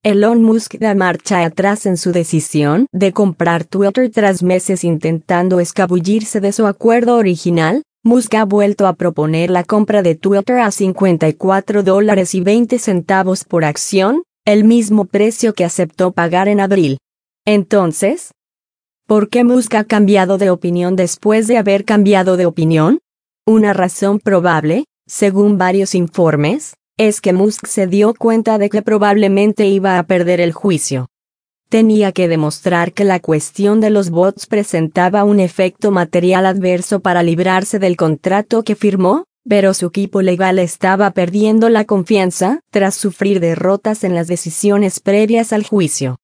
Elon Musk da marcha atrás en su decisión de comprar Twitter tras meses intentando escabullirse de su acuerdo original. Musk ha vuelto a proponer la compra de Twitter a $54.20 por acción, el mismo precio que aceptó pagar en abril. Entonces, ¿por qué Musk ha cambiado de opinión después de haber cambiado de opinión? Una razón probable, según varios informes, es que Musk se dio cuenta de que probablemente iba a perder el juicio. Tenía que demostrar que la cuestión de los bots presentaba un efecto material adverso para librarse del contrato que firmó, pero su equipo legal estaba perdiendo la confianza tras sufrir derrotas en las decisiones previas al juicio.